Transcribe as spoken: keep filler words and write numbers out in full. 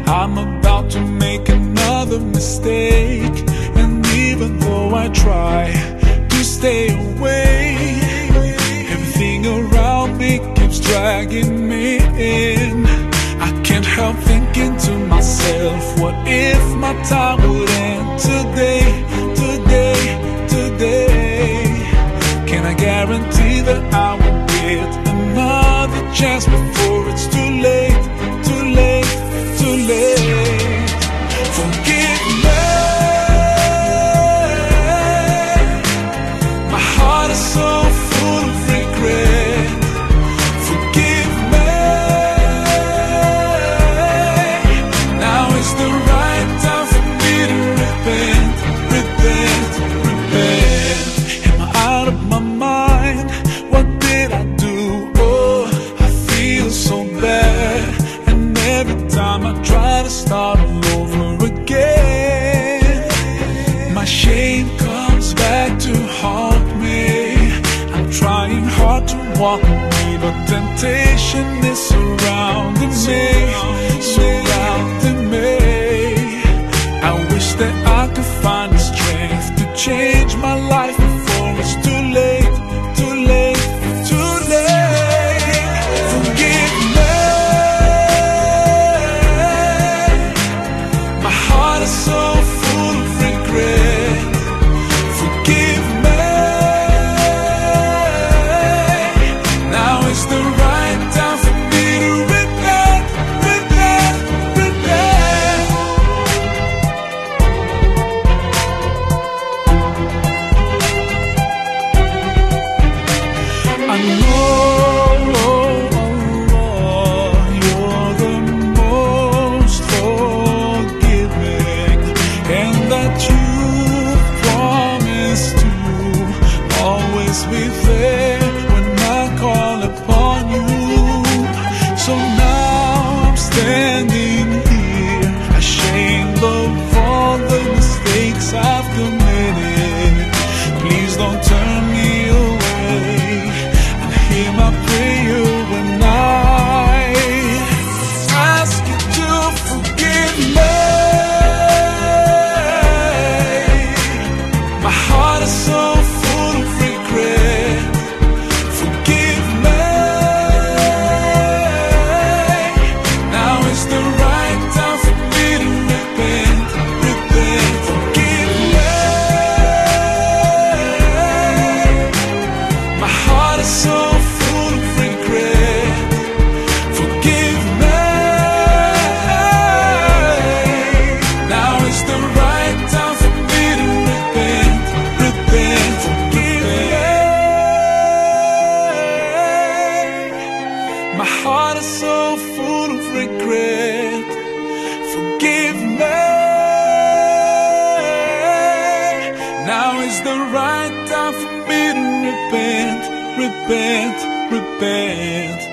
I'm about to make another mistake, and even though I try to stay away, everything around me keeps dragging me in. I can't help thinking to myself, what if my time would end today, today, today? Can I guarantee that I will get another chance before it's too late, too late, too late? Forgive me, my heart is so full of regret. Forgive me, now is the right time for me to repent, repent, repent. Am I out of my mind? What did I do? Oh, I feel so bad, and every time I try to start all over again, my shame comes back to haunt me. I'm trying hard to walk away, but temptation is surrounding me, surrounding me. I wish that I could find the strength to change my life before it's too late, too late, too late. Forgive me, my heart is so full of regret. Forgive me, now is the right time for me to repent, repent, repent. I know, Allah, you're the most forgiving, and that you've promised to always be there when I call upon you. So now I'm standing here, ashamed of all the mistakes I've committed. Please don't turn me away, and hear my prayer when I ask you to forgive me. My heart is so full of regret. Forgive me, now is the right time for me to repent, repent. Forgive me, my heart is so full of regret. Forgive me, now is the right time for me to repent, repent. Forgive me, my heart is so full of regret. Forgive me, now is the right time for me to repent, repent, repent.